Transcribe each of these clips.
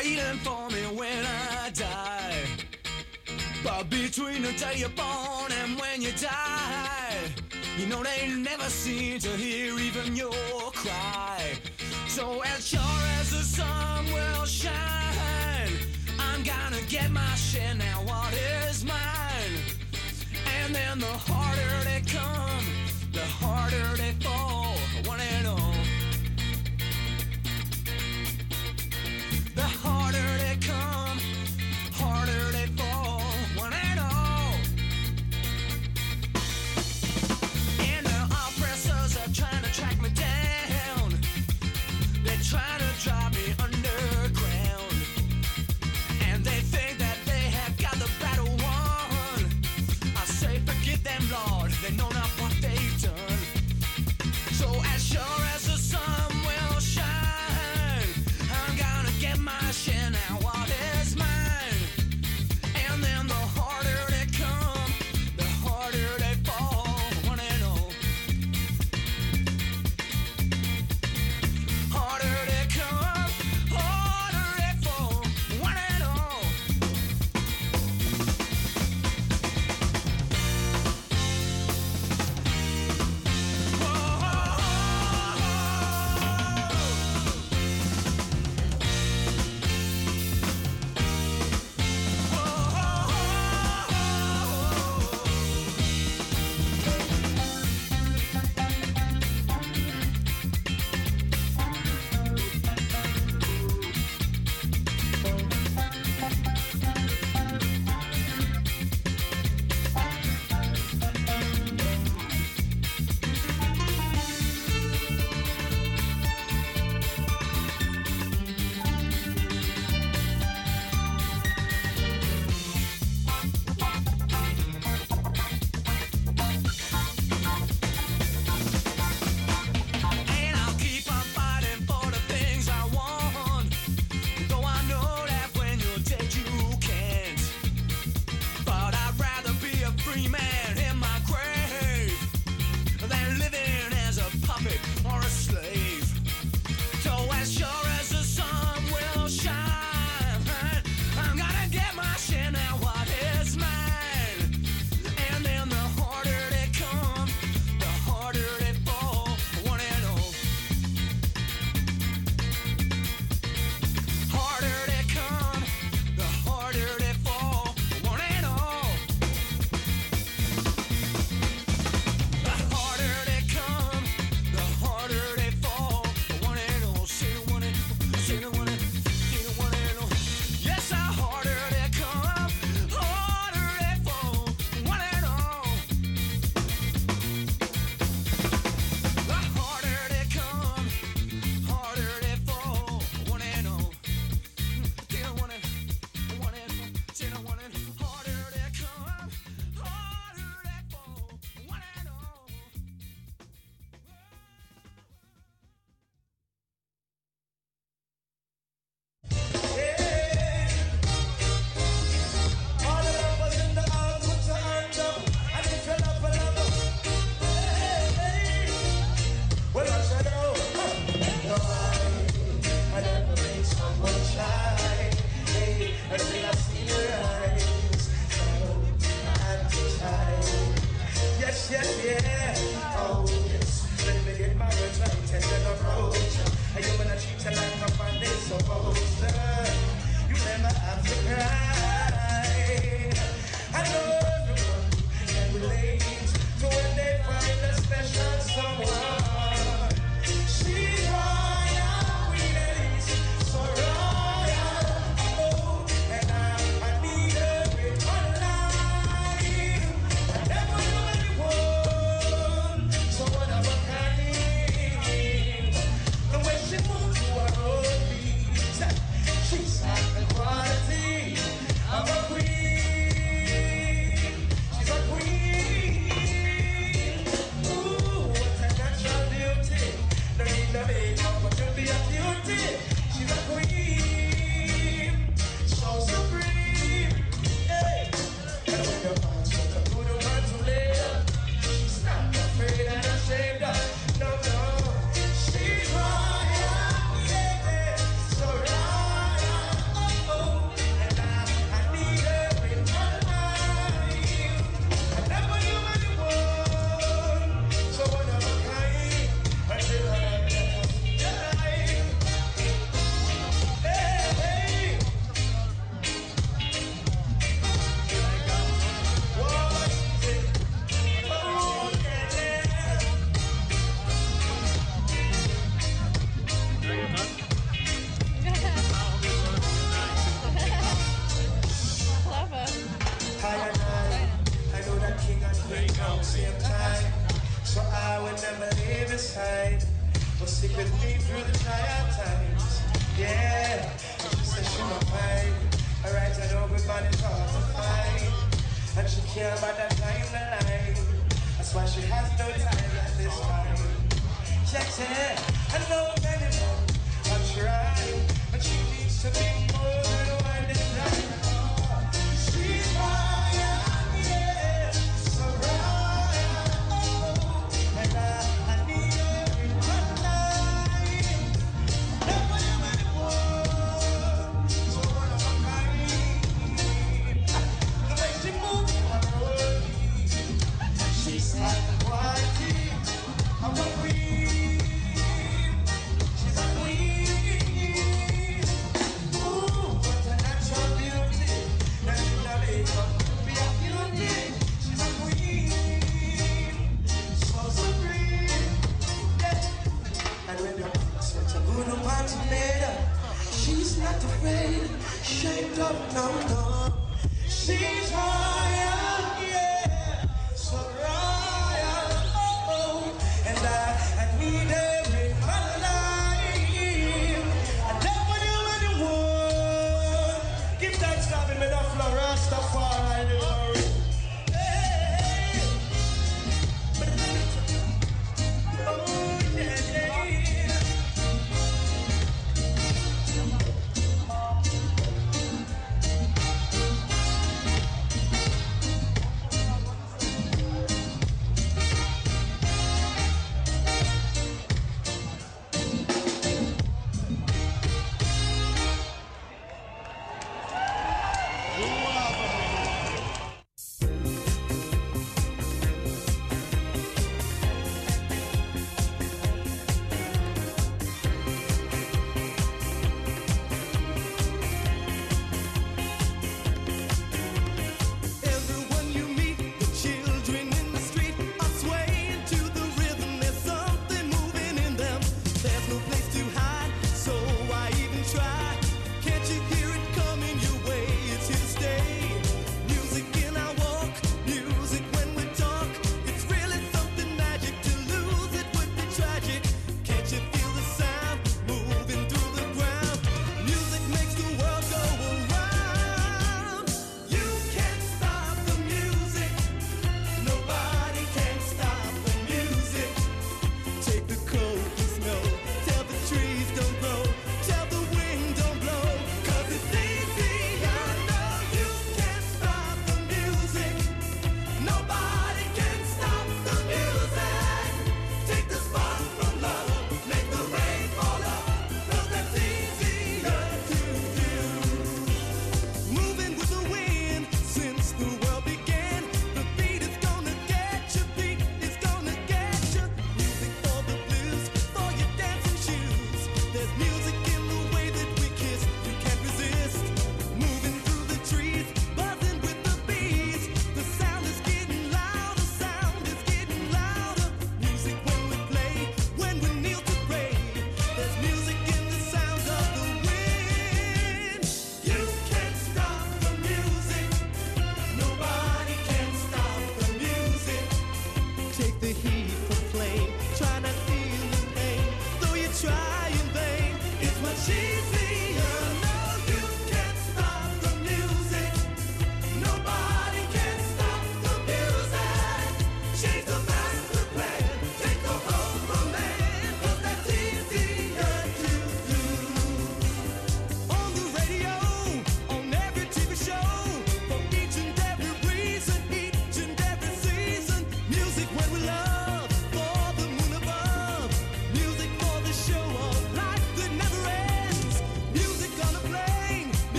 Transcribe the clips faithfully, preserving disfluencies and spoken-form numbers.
waiting for me when I die. But between the day you're born and when you die, you know they never seem to hear even your cry. So as sure as the sun will shine, I'm gonna get my share now, what is mine? And then the harder they come, the harder they fall, one and all. The harder they come, harder they fall, one and all. And the oppressors are trying to track me down. They're trying to drive me underground. And they think that they have got the battle won. I say forget them, Lord, they know not what they've done. So as sure as the sun will shine, I'm gonna get my share now, what is mine? And then the harder they come, the harder they fall, one and all. Harder they come, harder they fall, one and all. And I'll keep on fighting for the things I want, though I know that when you're dead you can't. But I'd rather be a free man in my grave than living as a puppet or a slave. So as sure as the sun will shine, I'm gonna get my share now, what is mine? And then the harder they come, the harder they fall, one and all. Harder they come, the harder they fall, one and all. The harder they come, the harder they fall, one and all. Say the one and say the one and say the one and all. Yes, the harder they come, harder they fall, one and all. The harder they come, harder they fall, one and all. Say the one and one and say the one and harder they come, harder they fall, one and all. All the lovers in the house, put your hands up. And if you love, love, hey, well, I said, oh, no, I, I never made someone shine. Hey, until I see your eyes, oh, and to shine. Yes, yes, yeah. Oh, yes. Let me get my words right and then approach. And you wanna treat you like a fan is supposed to. You never have to cry. I know everyone can relate to when they find a special someone. She's royal, Queen Elise, so royal. Oh, and I, I need her in my life. I never knew anyone so one of a kind. The way she moves to her own beat, she's like the quality. That's why she has no time at this time. Yes, yeah, I know many more are trying, but she needs to be more than one design. She's royal, yeah, so royal. And I, I need her in my life. Never ever anyone so one of a kind. The way she moves my road, she's like the quality of a queen. She's a queen. Ooh, what a natural beauty. Natural makeup be a beauty. She's a queen. So supreme. Yeah. And when you're such a good woman to made her, she's not afraid. Shaped up, no, no. She's royal, yeah. So royal, oh. And I, I need her in my life. I never knew anyone. Give thanks to having me the floor, Rastafari. Hey. Oh, yeah, yeah.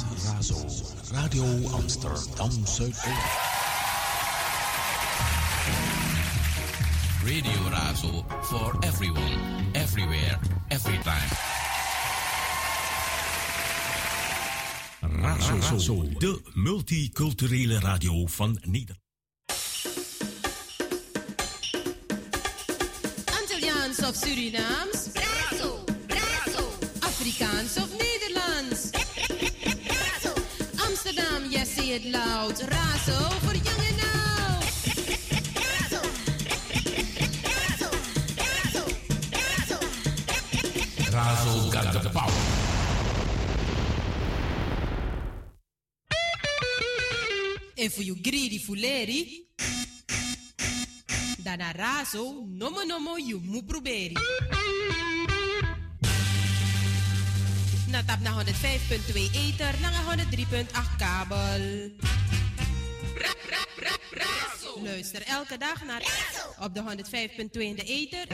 Razo, Radio Amsterdam Zuidoost. Radio Razo for everyone, everywhere, every time. Razo, Razo, de multiculturele radio van Nederland. Antilliaans of Surinaams? Razo, Razo. Afrikaans of Nederlands? Razo. Amsterdam, yes, say it loud. Razo voor jong en oud. Razo. Razo. Razo. Razo. Razo got the power. En voor you greedy fuleri, dan a Razo, nomo nomo you moet proberen. Na tap naar honderdvijf komma twee ether, naar honderddrie komma acht kabel. Luister elke dag naar op de honderdvijf komma twee in de ether.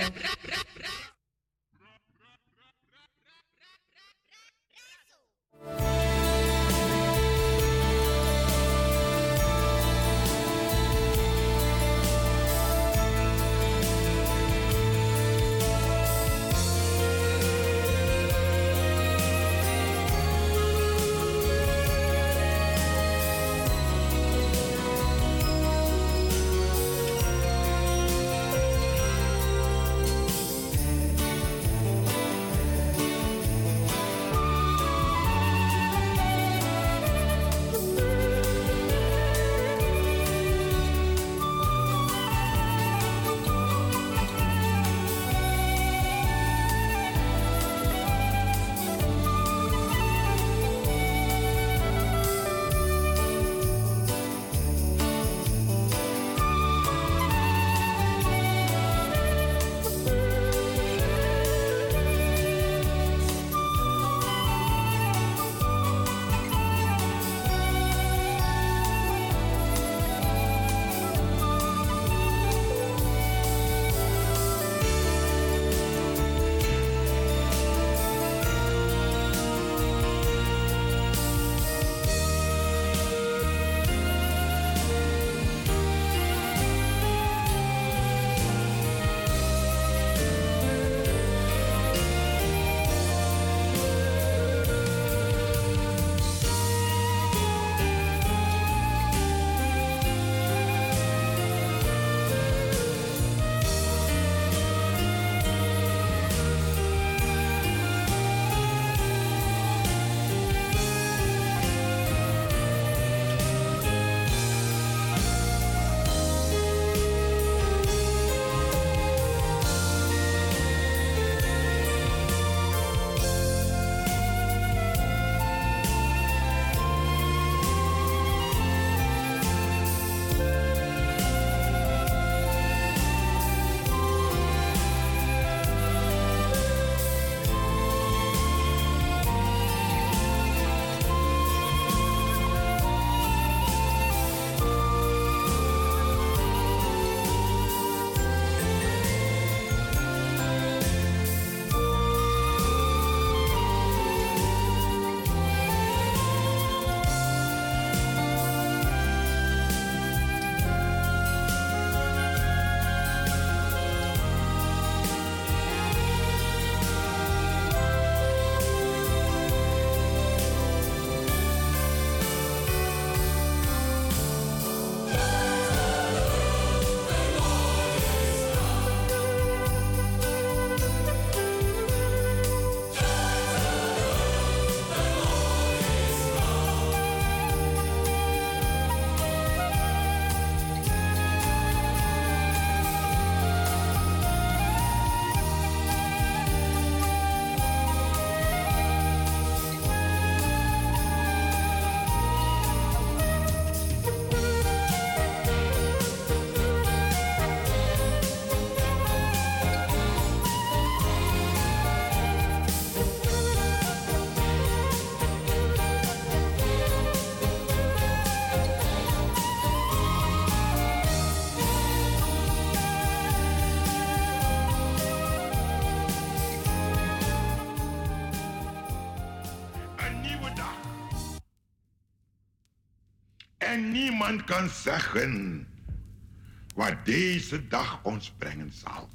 En niemand kan zeggen wat deze dag ons brengen zal.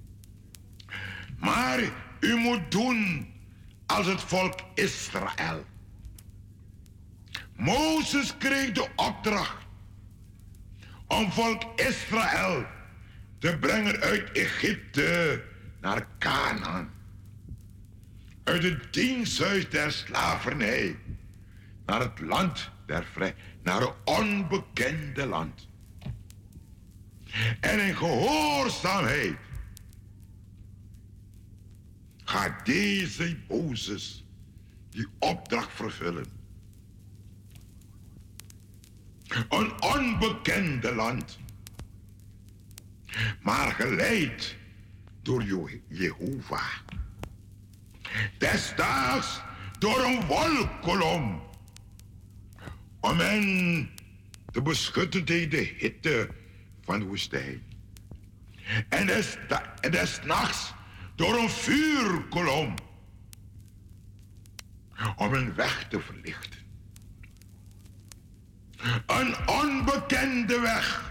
Maar u moet doen als het volk Israël. Mozes kreeg de opdracht om volk Israël te brengen uit Egypte naar Canaan. Uit het diensthuis der slavernij naar het land der vrij, naar een onbekende land. En in gehoorzaamheid gaat deze Mozes die opdracht vervullen. Een onbekende land, maar geleid door Je- Jehovah. Desdaags door een wolkkolom, om hen te beschutten tegen de hitte van de woestijn. En des, en des nachts door een vuurkolom, om hun weg te verlichten. Een onbekende weg,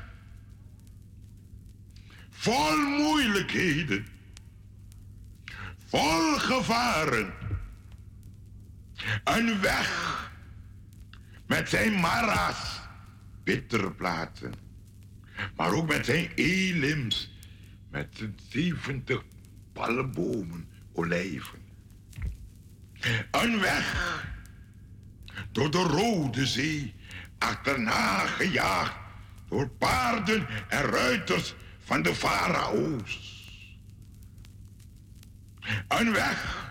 vol moeilijkheden, vol gevaren. Een weg met zijn mara's, bittere platen, maar ook met zijn elims, met zijn zeventig palmbomen, olijven. Een weg door de Rode Zee, achterna gejaagd door paarden en ruiters van de farao's. Een weg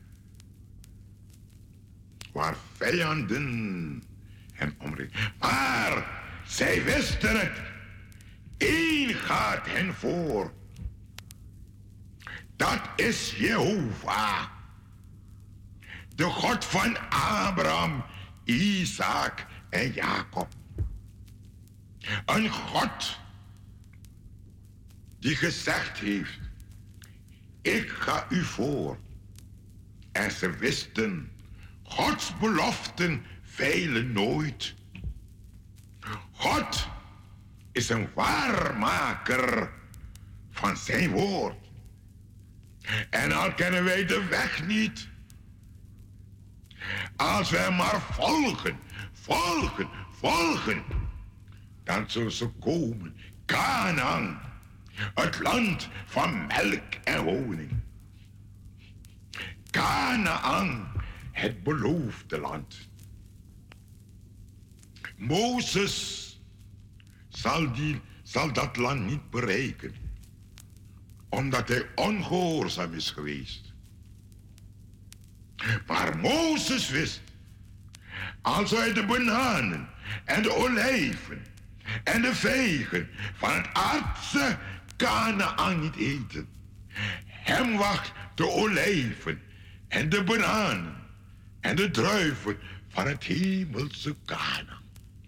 waar vijanden hen omringen. Maar zij wisten het. Eén gaat hen voor. Dat is Jehovah. De God van Abraham, Isaac en Jacob. Een God die gezegd heeft: ik ga u voor. En ze wisten, Gods beloften veilen nooit. God is een waarmaker van zijn woord. En al kennen wij de weg niet, als wij maar volgen, volgen, volgen, dan zullen ze komen. Canaan, het land van melk en honing. Canaan, het beloofde land. Mozes zal, die, zal dat land niet bereiken, omdat hij ongehoorzaam is geweest. Maar Mozes wist, als hij de bananen en de olijven en de vijgen van het aardse Kanaan niet eten, hem wacht de olijven en de bananen en de druiven van het hemelse Kanaan.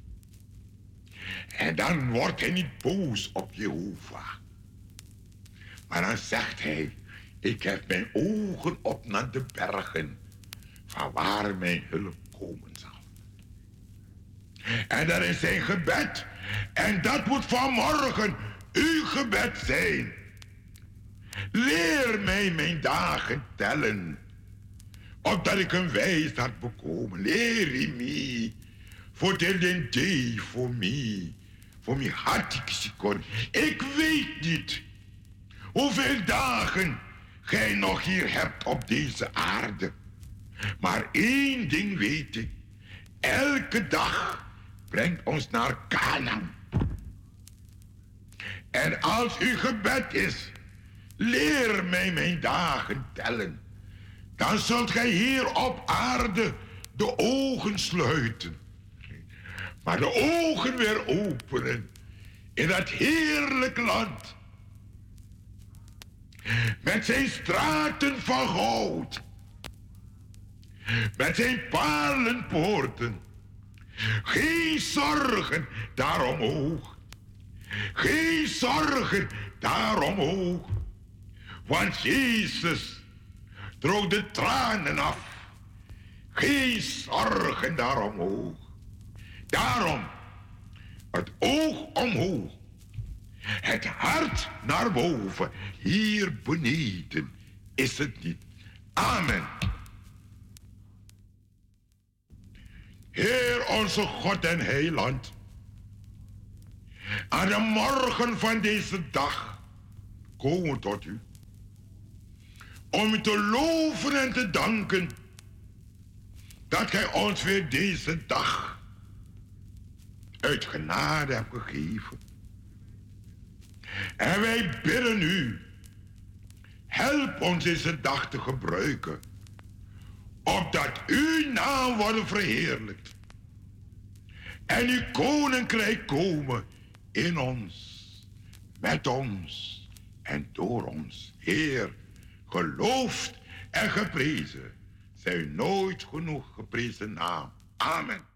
En dan wordt hij niet boos op Jehovah. Maar dan zegt hij: ik heb mijn ogen op naar de bergen, van waar mijn hulp komen zal. En dat is zijn gebed. En dat moet vanmorgen uw gebed zijn. Leer mij mijn dagen tellen, opdat ik een wijsheid bekomen. Leer me, voor de day voor mij, voor mij had ik ze kon. Ik weet niet hoeveel dagen gij nog hier hebt op deze aarde. Maar één ding weet ik: elke dag brengt ons naar Canaan. En als uw gebed is: leer mij mijn dagen tellen, dan zult gij hier op aarde de ogen sluiten, maar de ogen weer openen in dat heerlijk land, met zijn straten van goud, met zijn paarlenpoorten. Geen zorgen daar omhoog, geen zorgen daar omhoog, want Jezus droog de tranen af. Geen zorgen daar omhoog. Daarom Het oog omhoog. Het hart naar boven. Hier beneden is het niet. Amen. Heer onze God en Heiland. Aan de morgen van deze dag komen we tot u. Om u te loven en te danken dat gij ons weer deze dag uit genade hebt gegeven. En wij bidden u, help ons deze dag te gebruiken, opdat uw naam wordt verheerlijkt en uw koninkrijk komen in ons, met ons en door ons. Heer, geloofd en geprezen zij uw nooit genoeg geprezen naam. Amen.